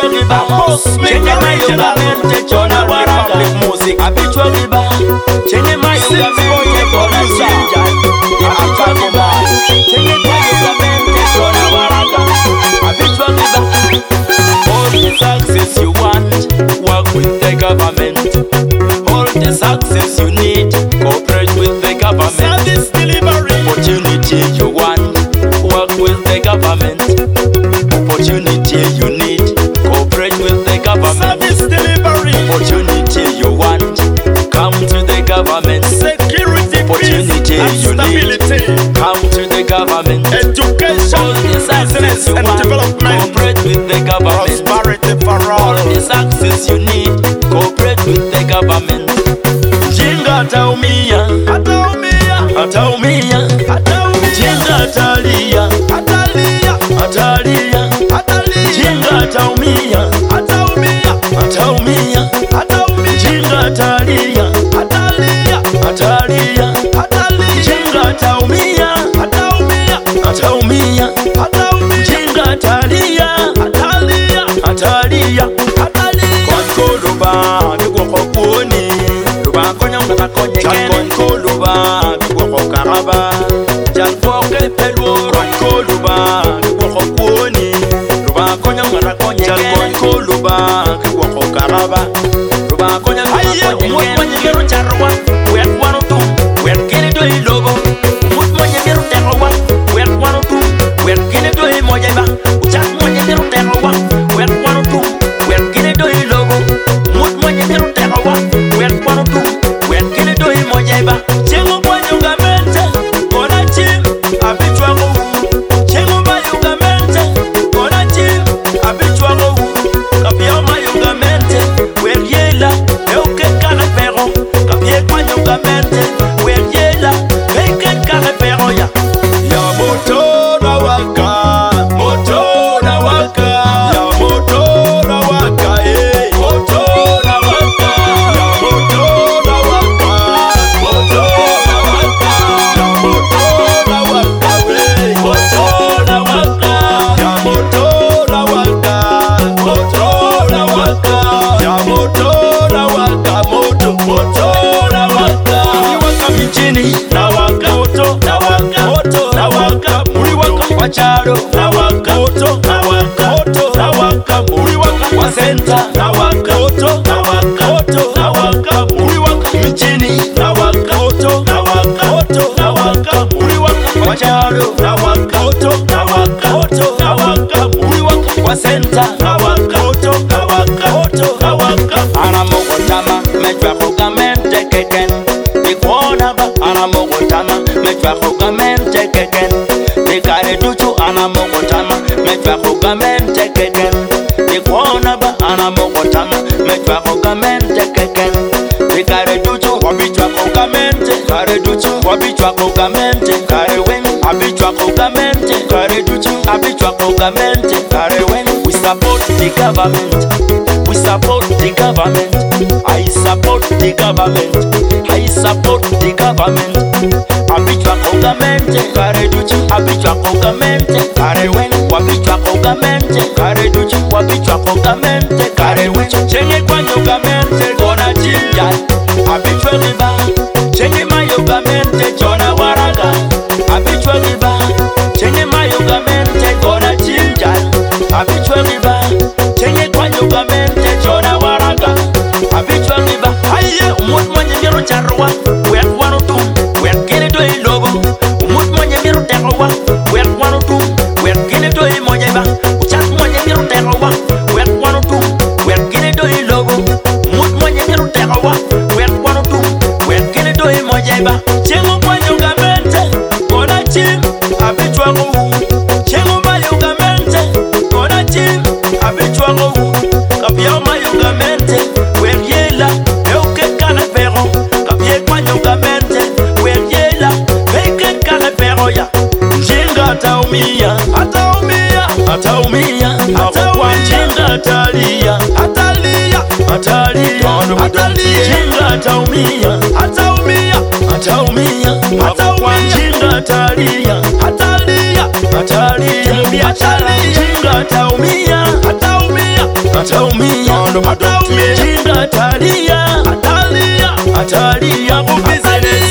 riba chenye mayunga mente chona waraga abichwa riba chenye mayunga mente kona jinja abichwa riba chenye mayunga mente chona waraga abichwa riba. All the success you want, work with the government. All the success you need, cooperate with the government. Service delivery. Opportunity you want, work with the government. Opportunity you need, cooperate with the government. Service delivery. Opportunity you want, come to the government. Security, Opportunity peace, and you need, stability. come to the government. Education, All the success business, you and want, development. cooperate with the government. Prosperity for All all. the success you need, cooperate with the government. Jinga ataumia, Ataumia, ataumia, ataumia, jinga atalia, atalia, atalia, atalia, jinga ataumia, ataumia, ataumia, ataumia, jinga atalia, atalia, atalia, atalia, jinga ataumia, ataumia, ataumia, ataumia, jinga atalia, atalia, atalia. atalia. Konkoluba bigwoko kuoni luba konya ngata konye ken konkoluba bigwoko karaba janko ke pelwo konkoluba bigwoko kuoni luba konya ngata konye ken konkoluba bigwoko karaba luba konya ngata konye ken monye geru charwa wet wanu tu wet kene do ilobo mut monye geru terwa wet wanu tu wet kene do moje ba uchat monye geru terwa wet wanu tu wet kene do ilobo mut monye geru terwa wet wanu tu wet kene do moje ba chengo bwanyunga mente kona chim abichwa go chengo bayunga mente kona chim abichwa go kapia mayunga mente weriela euke kana pero kapia kwanyunga mente weriela euke kana pero ya moto na waka moto na waka ya moto na waka moto na waka ya moto na waka moto na waka ya moto na waka moto na waka ya moto na waka moto na waka ya moto na waka moto na waka waka mijini na waka moto na waka muri waka kwa charo na waka moto na waka muri waka kwa center na waka moto na waka muri waka mijini na waka moto na waka muri waka kwa charo na waka moto na waka muri waka kwa center na waka moto na waka ana mogotama mejwa kogamente keken ikona ba ana mogotama mejwa kogamente keken ikare duchu ana mogotama mejwa kogamente keken ikona ba ana mogotama mejwa kogamente keken ikare duchu wabichwa kogamente kare duchu wabichwa kogamente kare wen abichwa kogamente kare duchu abichwa kogamente kare wen. We support the government, we support the government, I support the government, I support the government. Abichwa kogamente kare duchu abichwa kogamente kare wen wabichwa kogamente kare duchu wabichwa kogamente kare wen chenye kwanyo gamente kona jinja abichwa riba chenye mayo gamente chona waraga abichwa riba chenye mayo gamente kona jinja abichwa riba chenye kwanyo gamente chona waraga abichwa riba haye umut mwenye gero charwa wet wanu tu wet kene do ilobo umut mwenye gero terwa wet wanu tu wet kene do moje ba uchat mwenye gero terwa wet wanu tu wet kene do ilobo umut mwenye gero terwa wet wanu tu wet kene do moje ba chengo kwanyo gamente kona chim abichwa go chengo mayo gamente kona chim abichwa go kapia mayo gamente weriela euke kana pero kapia kwanyo gamente weriela euke kana pero ya jinga ataumia Ataumia, ataumia Ataumia. jinga atalia atalia, atalia Atalia. jinga ataumia ataumia, ataumia Ataumia. jinga atalia atalia, atalia Atalia. jinga ataumia ataumia, ataumia, jinga atalia, atalia atalia business